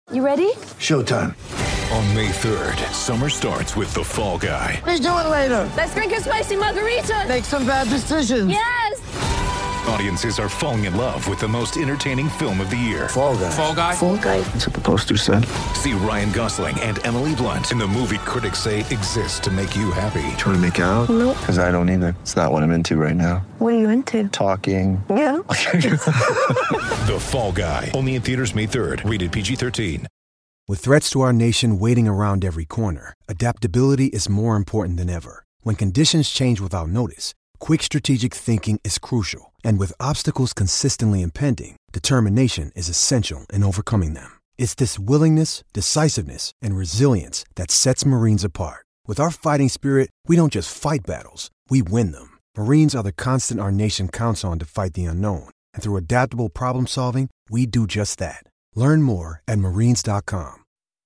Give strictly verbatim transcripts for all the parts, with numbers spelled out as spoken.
You ready? Showtime. On May third, summer starts with The Fall Guy. Let's do it later. Let's drink a spicy margarita. Make some bad decisions. Yes! Audiences are falling in love with the most entertaining film of the year. Fall Guy. Fall Guy? Fall Guy. That's what the poster said. See Ryan Gosling and Emily Blunt in the movie critics say exists to make you happy. Trying to make it out? Nope. Because I don't either. It's not what I'm into right now. What are you into? Talking. Yeah. The Fall Guy. Only in theaters May third. Rated P G thirteen. With threats to our nation waiting around every corner, adaptability is more important than ever. When conditions change without notice, quick strategic thinking is crucial. And with obstacles consistently impending, determination is essential in overcoming them. It's this willingness, decisiveness, and resilience that sets Marines apart. With our fighting spirit, we don't just fight battles, we win them. Marines are the constant our nation counts on to fight the unknown. And through adaptable problem solving, we do just that. Learn more at marines dot com.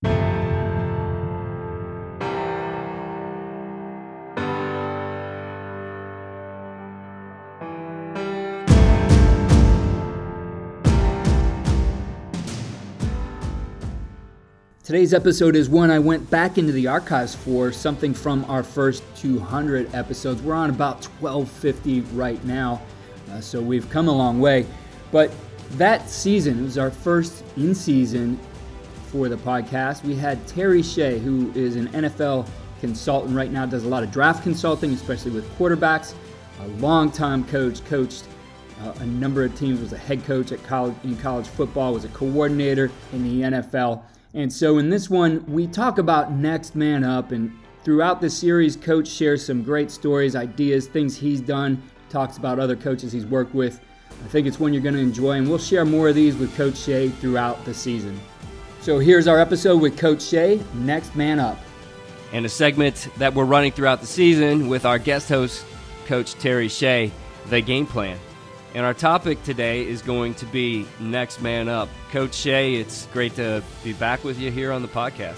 Today's episode is one I went back into the archives for, something from our first two hundred episodes. We're on about twelve fifty right now, uh, so we've come a long way. But that season was our first in-season for the podcast. We had Terry Shea, who is an N F L consultant right now, does a lot of draft consulting, especially with quarterbacks. A longtime coach, coached uh, a number of teams, was a head coach at college in college football, was a coordinator in the N F L. And so in this one, we talk about Next Man Up, and throughout the series, Coach shares some great stories, ideas, things he's done, talks about other coaches he's worked with. I think it's one you're going to enjoy, and we'll share more of these with Coach Shea throughout the season. So here's our episode with Coach Shea, Next Man Up. And a segment that we're running throughout the season with our guest host, Coach Terry Shea, The Game Plan. And our topic today is going to be Next Man Up. Coach Shea, it's great to be back with you here on the podcast.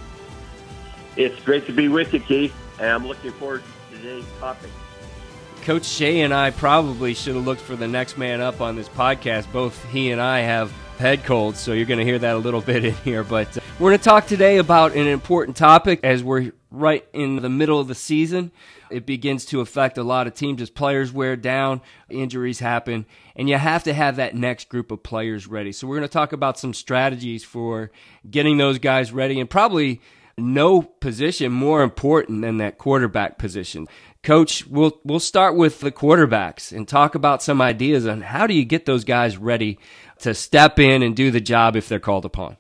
It's great to be with you, Keith, and I'm looking forward to today's topic. Coach Shea and I probably should have looked for the next man up on this podcast. Both he and I have head colds, so you're going to hear that a little bit in here. But uh, we're going to talk today about an important topic as we're right in the middle of the season. It begins to affect a lot of teams as players wear down, injuries happen, and you have to have that next group of players ready. So we're going to talk about some strategies for getting those guys ready, and probably no position more important than that quarterback position. Coach, we'll we'll start with the quarterbacks and talk about some ideas on how do you get those guys ready to step in and do the job if they're called upon.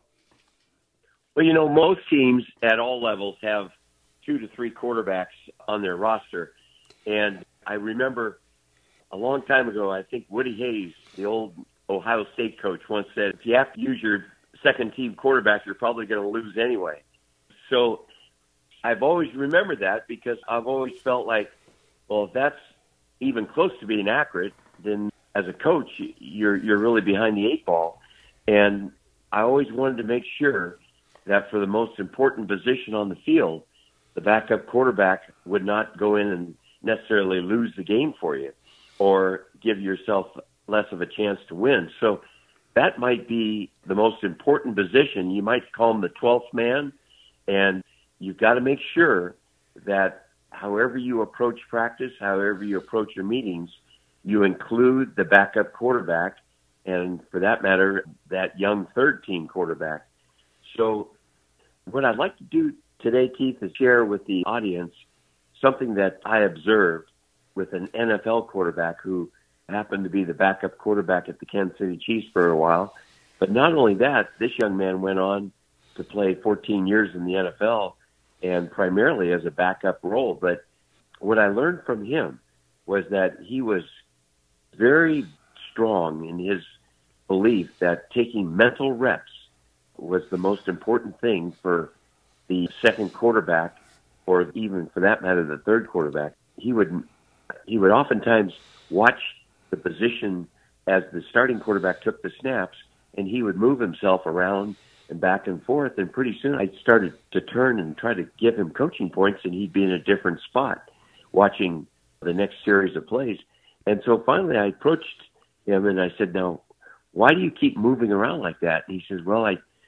Well, you know, most teams at all levels have two to three quarterbacks on their roster. And I remember a long time ago, I think Woody Hayes, the old Ohio State coach, once said, if you have to use your second team quarterback, you're probably going to lose anyway. So I've always remembered that because I've always felt like, well, if that's even close to being accurate, then as a coach, you're you're really behind the eight ball. And I always wanted to make sure that for the most important position on the field, the backup quarterback would not go in and necessarily lose the game for you or give yourself less of a chance to win. So that might be the most important position. You might call him the twelfth man, and you've got to make sure that however you approach practice, however you approach your meetings, you include the backup quarterback and, for that matter, that young third-team quarterback. So what I'd like to do today, Keith, is share with the audience something that I observed with an N F L quarterback who happened to be the backup quarterback at the Kansas City Chiefs for a while. But not only that, this young man went on to play fourteen years in the N F L and primarily as a backup role. But what I learned from him was that he was very strong in his belief that taking mental reps was the most important thing for the second quarterback, or even for that matter, the third quarterback. He would he would oftentimes watch the position as the starting quarterback took the snaps, and he would move himself around and back and forth, and pretty soon I started to turn and try to give him coaching points, and he'd be in a different spot watching the next series of plays. And so finally I approached him and I said, now, why do you keep moving around like that? And he says, well, I,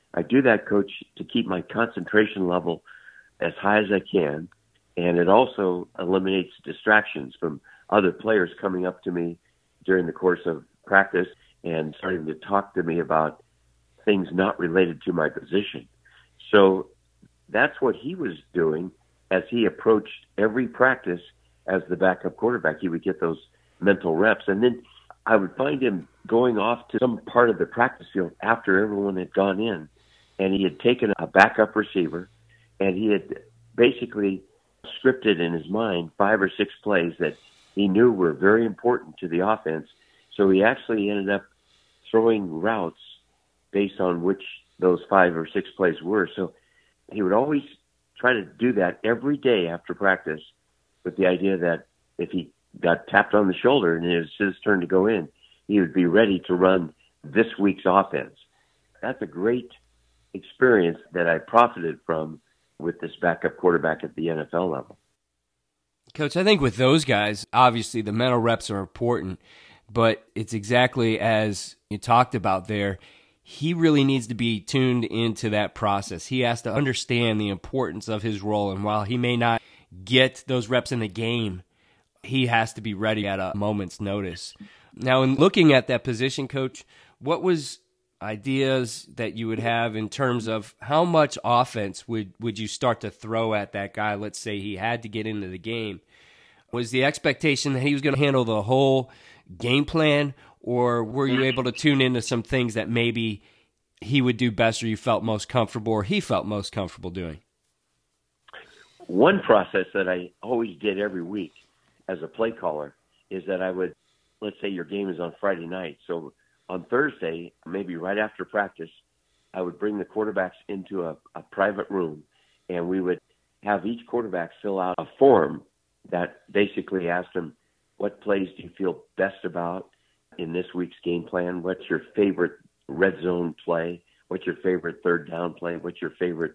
I do that, Coach, to keep my concentration level as high as I can, and it also eliminates distractions from other players coming up to me during the course of practice and starting to talk to me about things not related to my position. So that's what he was doing as he approached every practice as the backup quarterback. He would get those mental reps, and then I would find him going off to some part of the practice field after everyone had gone in, and he had taken a backup receiver, and he had basically scripted in his mind five or six plays that he knew were very important to the offense. So he actually ended up throwing routes based on which those five or six plays were. So he would always try to do that every day after practice with the idea that if he got tapped on the shoulder and it was his turn to go in, he would be ready to run this week's offense. That's a great experience that I profited from with this backup quarterback at the N F L level. Coach, I think with those guys, obviously the mental reps are important, but it's exactly as you talked about there. He really needs to be tuned into that process. He has to understand the importance of his role, and while he may not get those reps in the game, he has to be ready at a moment's notice. Now, in looking at that position, Coach, what was ideas that you would have in terms of how much offense would, would you start to throw at that guy? Let's say he had to get into the game. Was the expectation that he was going to handle the whole game plan, or were you able to tune into some things that maybe he would do best, or you felt most comfortable, or he felt most comfortable doing? One process that I always did every week as a play caller is that I would, let's say your game is on Friday night. So on Thursday, maybe right after practice, I would bring the quarterbacks into a, a private room, and we would have each quarterback fill out a form that basically asked them, what plays do you feel best about in this week's game plan? What's your favorite red zone play? What's your favorite third down play? What's your favorite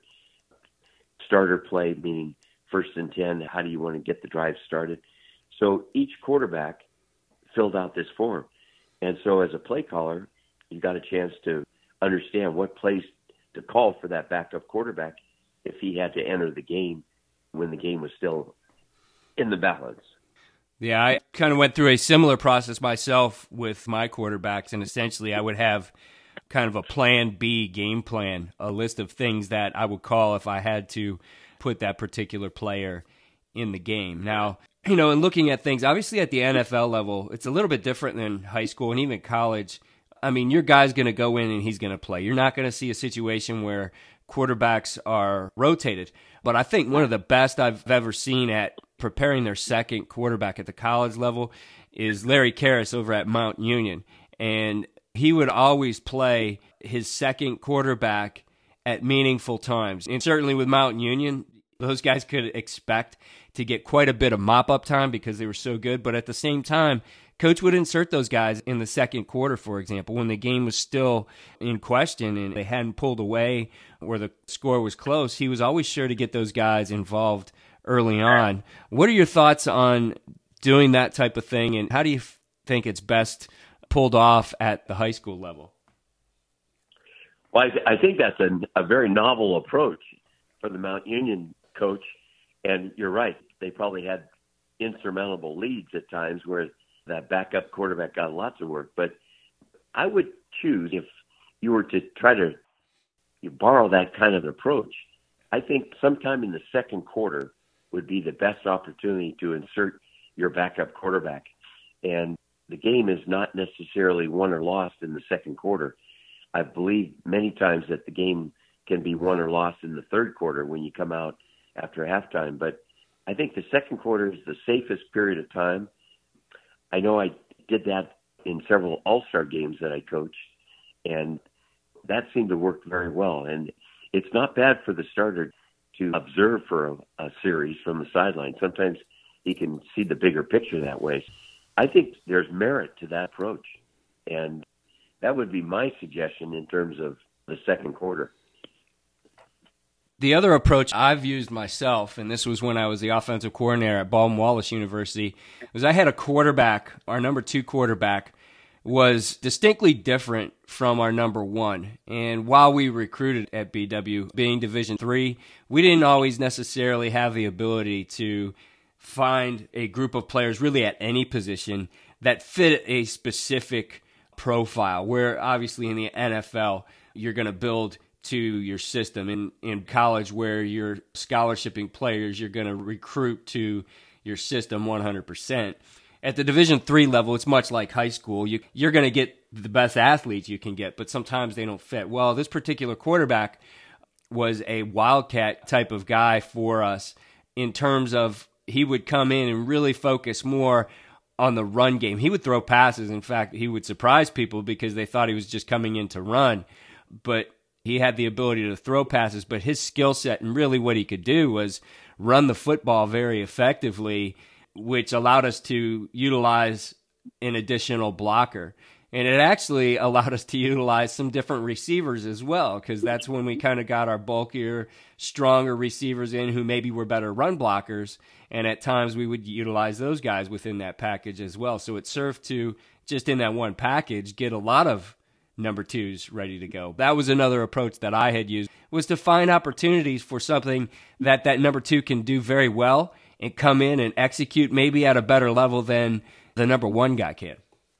starter play, meaning first and ten? How do you want to get the drive started? So each quarterback filled out this form. And so as a play caller, you got a chance to understand what plays to call for that backup quarterback if he had to enter the game when the game was still in the balance. Yeah, I kind of went through a similar process myself with my quarterbacks, and essentially I would have kind of a plan B game plan, a list of things that I would call if I had to put that particular player in the game. Now, you know, in looking at things, obviously at the N F L level, it's a little bit different than high school and even college. I mean, your guy's going to go in and he's going to play. You're not going to see a situation where quarterbacks are rotated. But I think one of the best I've ever seen at preparing their second quarterback at the college level is Larry Karras over at Mount Union. And he would always play his second quarterback at meaningful times. And certainly with Mount Union, those guys could expect to get quite a bit of mop-up time because they were so good. But at the same time, Coach would insert those guys in the second quarter, for example, when the game was still in question and they hadn't pulled away or the score was close. He was always sure to get those guys involved early on. What are your thoughts on doing that type of thing, and how do you think it's best pulled off at the high school level? Well, I, th- I think that's a, a very novel approach for the Mount Union coach, and you're right. They probably had insurmountable leads at times where that backup quarterback got lots of work. But I would choose, if you were to try to you borrow that kind of approach, I think sometime in the second quarter would be the best opportunity to insert your backup quarterback. And the game is not necessarily won or lost in the second quarter. I believe many times that the game can be won or lost in the third quarter when you come out after halftime. But I think the second quarter is the safest period of time. I know I did that in several all-star games that I coached, and that seemed to work very well. And it's not bad for the starter to observe for a, a series from the sideline. Sometimes he can see the bigger picture that way. I think there's merit to that approach, and that would be my suggestion in terms of the second quarter. The other approach I've used myself, and this was when I was the offensive coordinator at Baldwin Wallace University, was I had a quarterback, our number two quarterback, was distinctly different from our number one. And while we recruited at B W, being Division three, we didn't always necessarily have the ability to find a group of players really at any position that fit a specific profile, where obviously in the N F L, you're going to build to your system. In, in college, where you're scholarshiping players, you're going to recruit to your system one hundred percent. At the Division three level, it's much like high school. You, you're going to get the best athletes you can get, but sometimes they don't fit. Well, this particular quarterback was a wildcat type of guy for us in terms of he would come in and really focus more on the run game. He would throw passes. In fact, he would surprise people because they thought he was just coming in to run. But he had the ability to throw passes, but his skill set and really what he could do was run the football very effectively, which allowed us to utilize an additional blocker. And it actually allowed us to utilize some different receivers as well, because that's when we kind of got our bulkier, stronger receivers in who maybe were better run blockers. And at times we would utilize those guys within that package as well. So it served to, just in that one package, get a lot of number twos ready to go. That was another approach that I had used, was to find opportunities for something that that number two can do very well and come in and execute maybe at a better level than the number one guy can.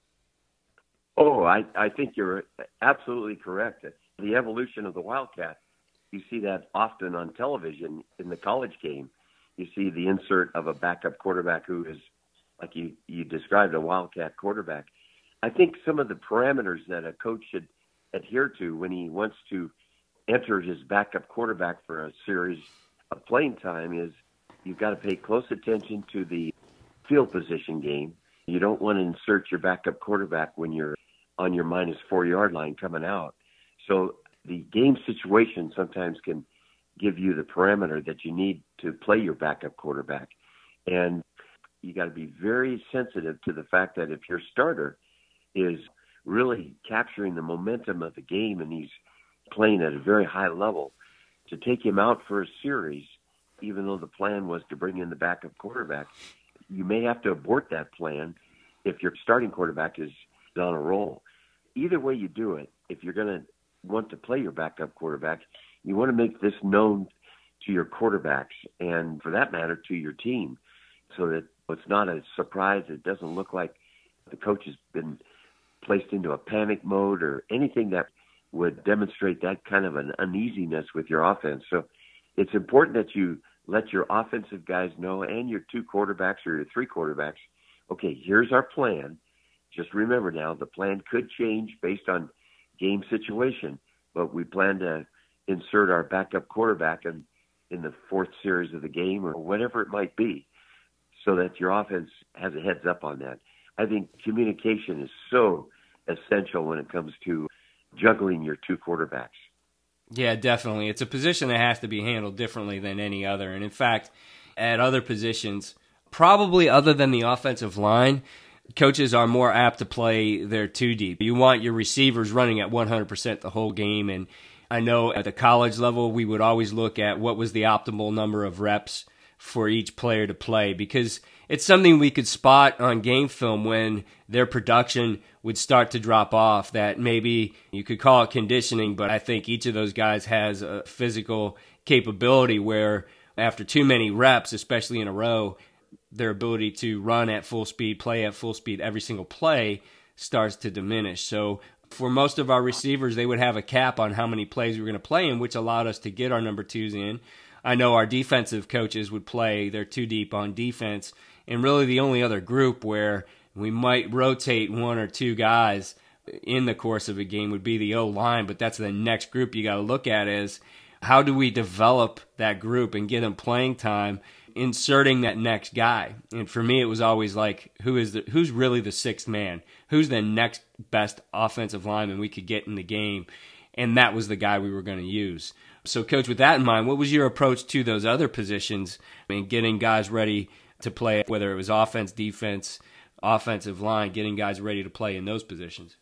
Oh, I, I think you're absolutely correct. The evolution of the Wildcat, you see that often on television in the college game. You see the insert of a backup quarterback who is, like you, you described, a Wildcat quarterback. I think some of the parameters that a coach should adhere to when he wants to enter his backup quarterback for a series of playing time is you've got to pay close attention to the field position game. You don't want to insert your backup quarterback when you're on your minus four yard line coming out. So the game situation sometimes can give you the parameter that you need to play your backup quarterback. And you got to be very sensitive to the fact that if your starter is really capturing the momentum of the game and he's playing at a very high level, to take him out for a series, even though the plan was to bring in the backup quarterback, you may have to abort that plan if your starting quarterback is on a roll. Either way you do it, if you're going to want to play your backup quarterback, you want to make this known to your quarterbacks and, for that matter, to your team, so that it's not a surprise. It doesn't look like the coach has been placed into a panic mode or anything that would demonstrate that kind of an uneasiness with your offense. So it's important that you let your offensive guys know, and your two quarterbacks or your three quarterbacks, okay, here's our plan. Just remember now, the plan could change based on game situation, but we plan to insert our backup quarterback in, in the fourth series of the game or whatever it might be, so that your offense has a heads up on that. I think communication is so essential when it comes to juggling your two quarterbacks. Yeah, definitely. It's a position that has to be handled differently than any other. And in fact, at other positions, probably other than the offensive line, coaches are more apt to play their two deep. You want your receivers running at one hundred percent the whole game. And I know at the college level, we would always look at what was the optimal number of reps for each player to play, because it's something we could spot on game film when their production would start to drop off, that maybe you could call it conditioning, but I think each of those guys has a physical capability where after too many reps, especially in a row, their ability to run at full speed, play at full speed every single play starts to diminish. So for most of our receivers, they would have a cap on how many plays we were going to play in, which allowed us to get our number twos in. I know our defensive coaches would play their two deep on defense, and really the only other group where we might rotate one or two guys in the course of a game would be the O-line, but that's the next group you got to look at is how do we develop that group and get them playing time, inserting that next guy. And for me, it was always like, who is the, who's really the sixth man? Who's the next best offensive lineman we could get in the game? And that was the guy we were going to use. So, Coach, with that in mind, what was your approach to those other positions and getting guys ready to play, whether it was offense, defense, offensive line, getting guys ready to play in those positions?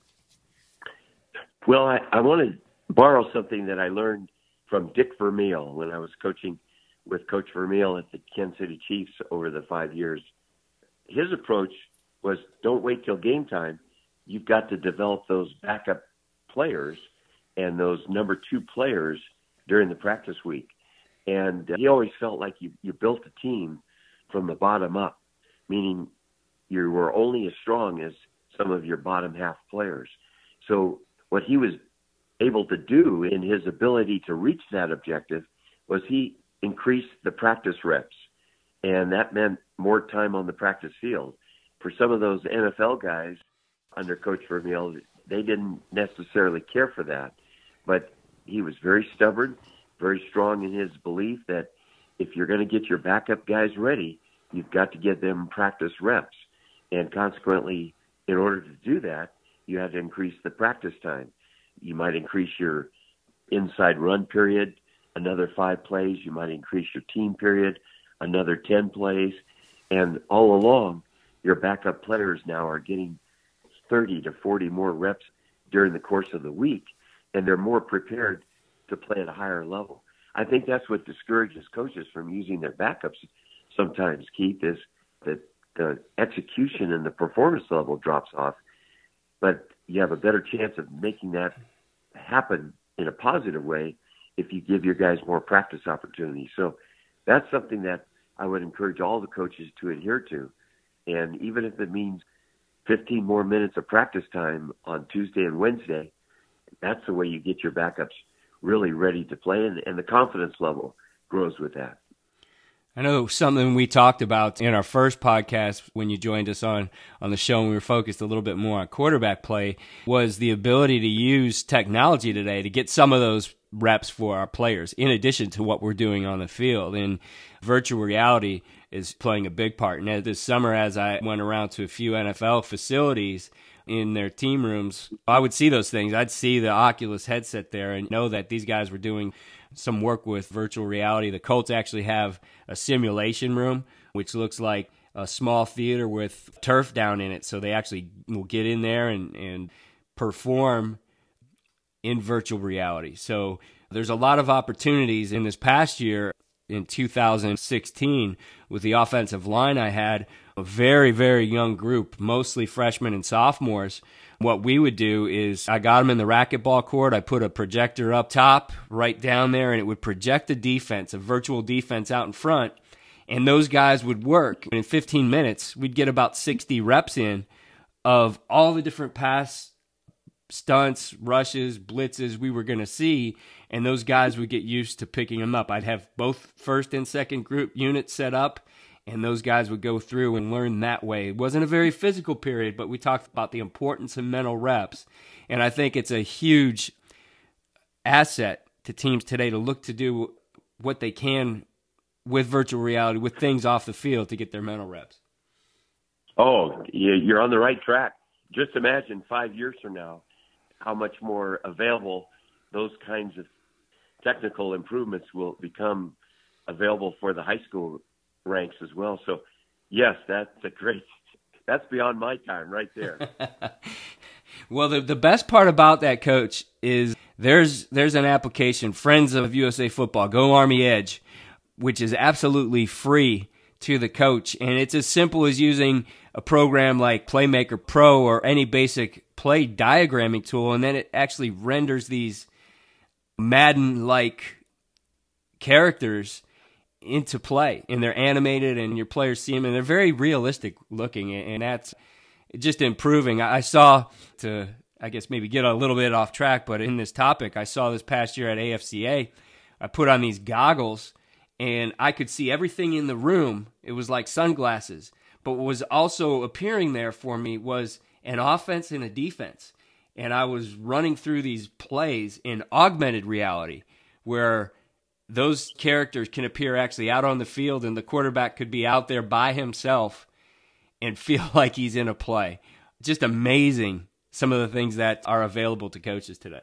Well, I, I want to borrow something that I learned from Dick Vermeil when I was coaching with Coach Vermeil at the Kansas City Chiefs over the five years. His approach was don't wait till game time. you've got to develop those backup players and those number two players during the practice week. And he always felt like you, you built a team from the bottom up, meaning you were only as strong as some of your bottom half players. So what he was able to do in his ability to reach that objective was he increased the practice reps, and that meant more time on the practice field. For some of those N F L guys under Coach Vermeil, they didn't necessarily care for that, but he was very stubborn, very strong in his belief that if you're going to get your backup guys ready, you've got to get them practice reps. And consequently, in order to do that, you had to increase the practice time. You might increase your inside run period, another five plays. You might increase your team period, another ten plays. And all along, your backup players now are getting thirty to forty more reps during the course of the week, and they're more prepared to play at a higher level. I think that's what discourages coaches from using their backups sometimes, Keith, is that the execution and the performance level drops off, but you have a better chance of making that happen in a positive way if you give your guys more practice opportunities. So that's something that I would encourage all the coaches to adhere to. And even if it means fifteen more minutes of practice time on Tuesday and Wednesday, that's the way you get your backups really ready to play, and, and the confidence level grows with that. I know something we talked about in our first podcast when you joined us on, on the show and we were focused a little bit more on quarterback play was the ability to use technology today to get some of those reps for our players in addition to what we're doing on the field. And virtual reality is playing a big part. And this summer, as I went around to a few N F L facilities in their team rooms, I would see those things. I'd see the Oculus headset there and know that these guys were doing some work with virtual reality. The Colts actually have a simulation room, which looks like a small theater with turf down in it. So they actually will get in there and, and perform in virtual reality. So there's a lot of opportunities in this past year. In two thousand sixteen, with the offensive line, I had a very, very young group, mostly freshmen and sophomores. What we would do is I got them in the racquetball court. I put a projector up top, right down there, and it would project a defense, a virtual defense out in front, and those guys would work. And in fifteen minutes, we'd get about sixty reps in of all the different pass stunts, rushes, blitzes we were going to see, and those guys would get used to picking them up. I'd have both first and second group units set up, and those guys would go through and learn that way. It wasn't a very physical period, but we talked about the importance of mental reps, and I think it's a huge asset to teams today to look to do what they can with virtual reality, with things off the field to get their mental reps. Oh, you're on the right track. Just imagine five years from now how much more available those kinds of technical improvements will become available for the high school ranks as well. So, yes, that's a great – that's beyond my time right there. Well, the the best part about that, Coach, is there's there's an application, Friends of U S A Football, Go Army Edge, which is absolutely free to the coach, and it's as simple as using a program like Playmaker Pro or any basic play diagramming tool, and then it actually renders these Madden-like characters into play, and they're animated, and your players see them, and they're very realistic looking, and that's just improving. I saw, to I guess maybe get a little bit off track, but in this topic, I saw this past year at A F C A, I put on these goggles, and I could see everything in the room. It was like sunglasses. But what was also appearing there for me was an offense and a defense. And I was running through these plays in augmented reality where those characters can appear actually out on the field and the quarterback could be out there by himself and feel like he's in a play. Just amazing, some of the things that are available to coaches today.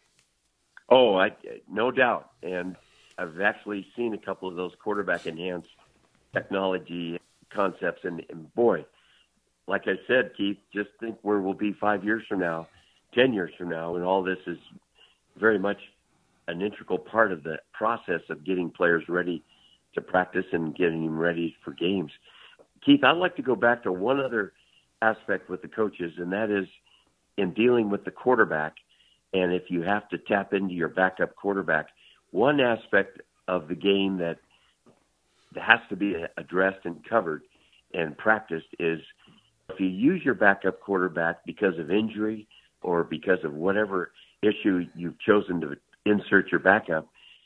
Oh, I, no doubt. And I've actually seen a couple of those quarterback-enhanced technology concepts, and, and boy, like I said, Keith, just think where we'll be five years from now, ten years from now, and all this is very much an integral part of the process of getting players ready to practice and getting them ready for games. Keith, I'd like to go back to one other aspect with the coaches, and that is in dealing with the quarterback, and if you have to tap into your backup quarterback, one aspect of the game that has to be addressed and covered and practiced is if you use your backup quarterback because of injury or because of whatever issue you've chosen to insert your backup,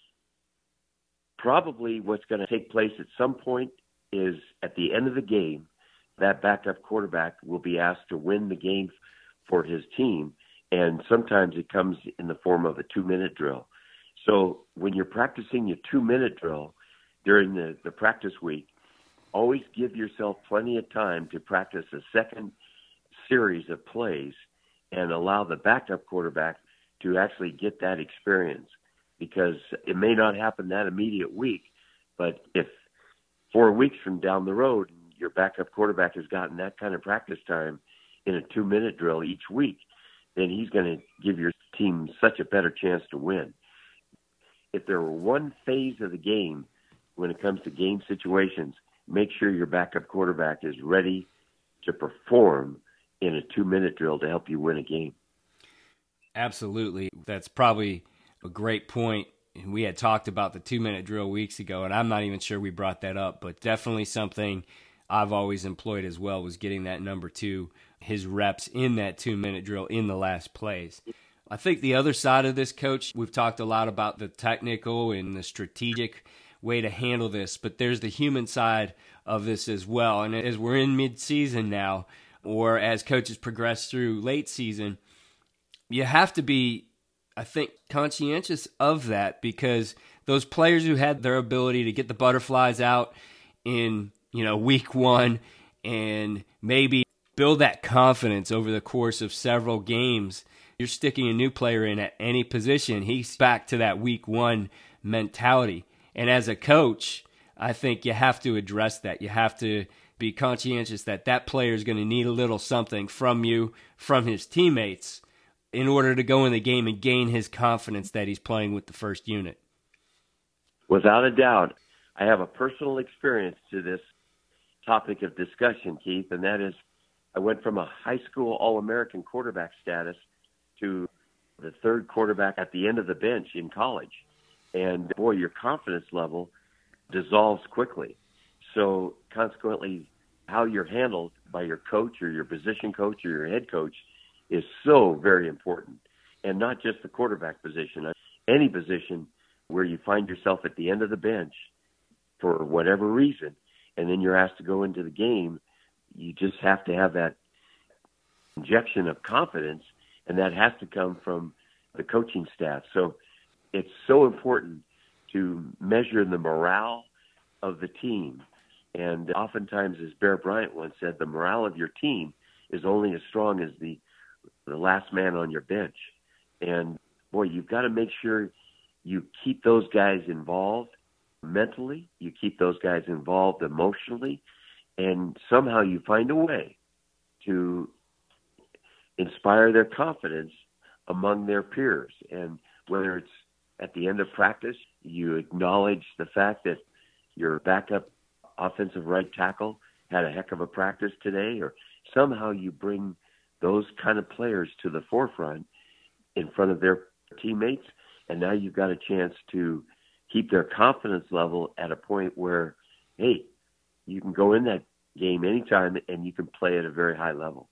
probably what's going to take place at some point is at the end of the game, that backup quarterback will be asked to win the game for his team. And sometimes it comes in the form of a two-minute drill. So when you're practicing your two-minute drill during the, the practice week, always give yourself plenty of time to practice a second series of plays and allow the backup quarterback to actually get that experience, because it may not happen that immediate week, but if four weeks from down the road your backup quarterback has gotten that kind of practice time in a two-minute drill each week, then he's going to give your team such a better chance to win. If there were one phase of the game when it comes to game situations, make sure your backup quarterback is ready to perform in a two-minute drill to help you win a game. Absolutely. That's probably a great point. We had talked about the two-minute drill weeks ago, and I'm not even sure we brought that up, but definitely something I've always employed as well was getting that number two, his reps in that two-minute drill in the last plays. I think the other side of this, Coach, we've talked a lot about the technical and the strategic way to handle this, but there's the human side of this as well. And as we're in mid-season now, or as coaches progress through late season, you have to be, I think, conscientious of that, because those players who had their ability to get the butterflies out in, you know, week one and maybe build that confidence over the course of several games, you're sticking a new player in at any position, he's back to that week one mentality. And as a coach, I think you have to address that. You have to be conscientious that that player is going to need a little something from you, from his teammates, in order to go in the game and gain his confidence that he's playing with the first unit. Without a doubt. I have a personal experience to this topic of discussion, Keith, and that is I went from a high school All-American quarterback status to the third quarterback at the end of the bench in college. And, boy, your confidence level dissolves quickly. So, consequently, how you're handled by your coach or your position coach or your head coach is so very important. And not just the quarterback position. Any position where you find yourself at the end of the bench for whatever reason, and then you're asked to go into the game, you just have to have that injection of confidence, and that has to come from the coaching staff. So it's so important to measure the morale of the team. And oftentimes, as Bear Bryant once said, the morale of your team is only as strong as the, the last man on your bench. And, boy, you've got to make sure you keep those guys involved mentally, you keep those guys involved emotionally, and somehow you find a way to inspire their confidence among their peers. And whether it's at the end of practice, you acknowledge the fact that your backup offensive right tackle had a heck of a practice today, or somehow you bring those kind of players to the forefront in front of their teammates, and now you've got a chance to keep their confidence level at a point where, hey, you can go in that game anytime and you can play at a very high level.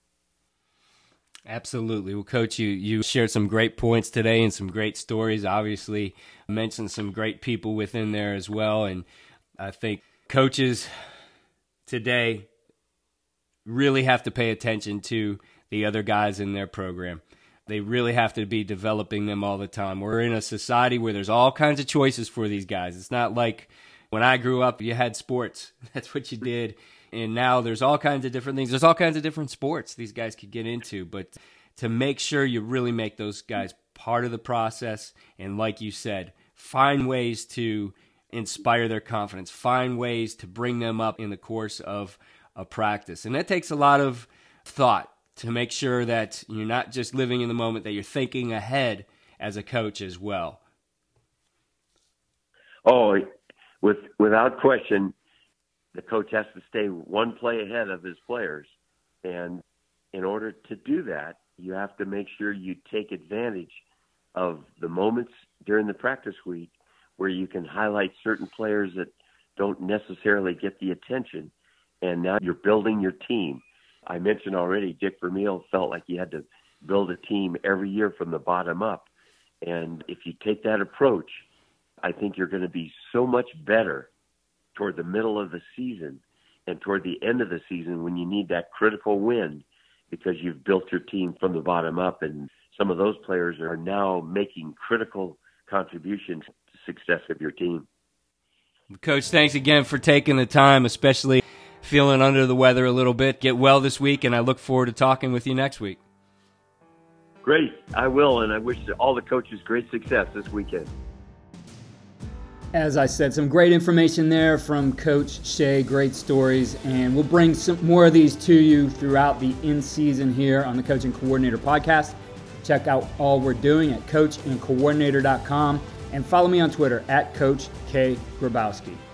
Absolutely. Well, Coach, you, you shared some great points today and some great stories. Obviously, mentioned some great people within there as well. And I think coaches today really have to pay attention to the other guys in their program. They really have to be developing them all the time. We're in a society where there's all kinds of choices for these guys. It's not like when I grew up, you had sports. That's what you did. And now there's all kinds of different things. There's all kinds of different sports these guys could get into. But to make sure you really make those guys part of the process, and like you said, find ways to inspire their confidence, find ways to bring them up in the course of a practice. And that takes a lot of thought to make sure that you're not just living in the moment, that you're thinking ahead as a coach as well. Oh, with without question, the coach has to stay one play ahead of his players. And in order to do that, You have to make sure you take advantage of the moments during the practice week where you can highlight certain players that don't necessarily get the attention, and now you're building your team. I mentioned already Dick Vermeil felt like he had to build a team every year from the bottom up, and if you take that approach, I think you're going to be so much better toward the middle of the season and toward the end of the season when you need that critical win, because you've built your team from the bottom up, and some of those players are now making critical contributions to the success of your team. Coach, thanks again for taking the time, especially feeling under the weather a little bit. Get well this week, and I look forward to talking with you next week. Great. I will, and I wish all the coaches great success this weekend. As I said, some great information there from Coach Shea, great stories, and we'll bring some more of these to you throughout the in-season here on the Coach and Coordinator podcast. Check out all we're doing at coach and coordinator dot com and follow me on Twitter at Coach K. Grabowski.